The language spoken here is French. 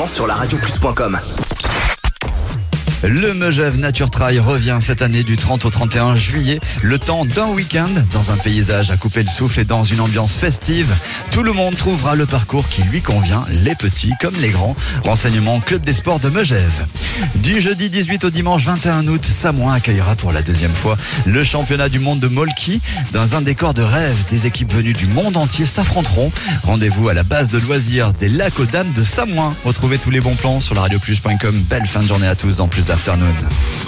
sur la radioplus.com. Le Megève Nature Trail revient cette année du 30 au 31 juillet. Le temps d'un week-end dans un paysage à couper le souffle et dans une ambiance festive. Tout le monde trouvera le parcours qui lui convient, les petits comme les grands. Renseignements Club des sports de Megève. Du jeudi 18 au dimanche 21 août, Samoin accueillera pour la deuxième fois le championnat du monde de Molki. Dans un décor de rêve, des équipes venues du monde entier s'affronteront. Rendez-vous à la base de loisirs des Lacs aux Dames de Samoin. Retrouvez tous les bons plans sur la radioplus.com. Belle fin de journée à tous dans Plus d'Afternoon.